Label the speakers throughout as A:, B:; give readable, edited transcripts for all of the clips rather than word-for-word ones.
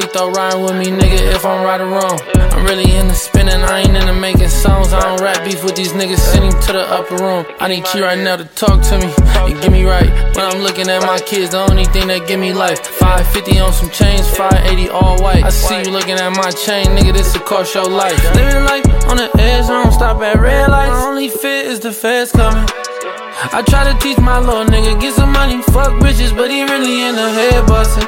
A: worth though riding with me, nigga, if I'm right or wrong. I'm really into spinning, I ain't into making songs. I don't rap beef with these niggas, send him to the upper room. I need you right now to talk to me and get me right. When I'm looking at my kids, the only thing that give me life. 550 on some chains, 580 all white. I see you looking at my chain, nigga, this will cost your life. Living life on the edge, I don't stop at red lights. My only fear is the feds coming. I try to teach my little nigga, get some money, fuck bitches, but he really in the head bustin'.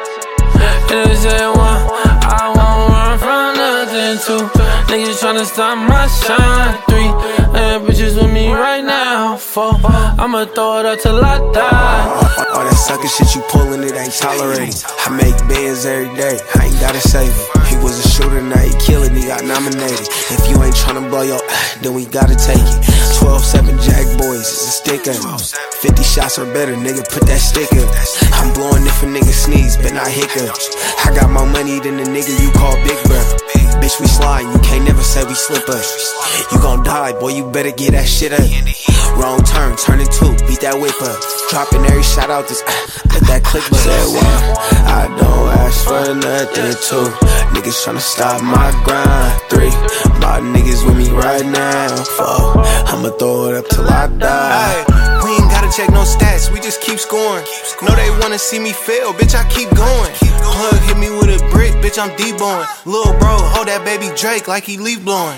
A: And they say one, I won't run from nothing. Two, niggas tryna stop my shine. Three, bitches with me right now. Four, I'ma throw it up till I die.
B: All that sucker shit you pullin', it ain't tolerated. I make bands every day, I ain't gotta save it. He was a shooter, now he killin', he got nominated. If you ain't tryna blow your then we gotta take it. 12-7 Jack Boys, it's a stick up. 50 shots or better, nigga, put that stick up. I'm blowing if a nigga sneeze, but not hiccups. I got more money than the nigga you call Big Bird. Bitch, we slide, you can't never say we slip up. You gon' die, boy, you better get that shit up. Wrong turn, turning two, beat that whip up. Dropping every shot out this, let that click button. Said one, I don't ask for nothing. Two, niggas tryna stop my grind. Three, my niggas with me right now. Four, I'ma throw it up till I die.
C: We ain't gotta check no stats, we just keep scoring. Know they wanna see me fail, bitch, I keep going. Plug hit me with a brick, bitch, I'm D-boing. Lil' bro, hold that baby Drake like he leaf blowing.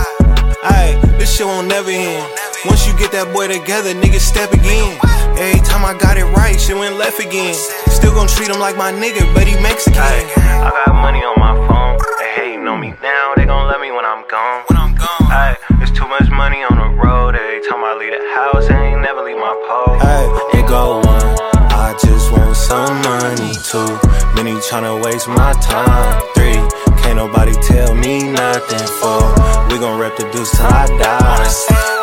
C: Ayy, this shit won't never end. Once you get that boy together, niggas step again. Every time I got it right, shit went left again. Still gon' treat him like my nigga, but he Mexican.
D: I got money on my phone, they hating on me now, they gon' love me when I'm gone. Ayy, there's too much money on the road, every time I leave the house, they ain't never leave my pole.
C: Ayy, it go one, I just want some money. Two, many tryna waste my time. Three, can't nobody tell me nothing. Four, we gon' rep the deuce till I die.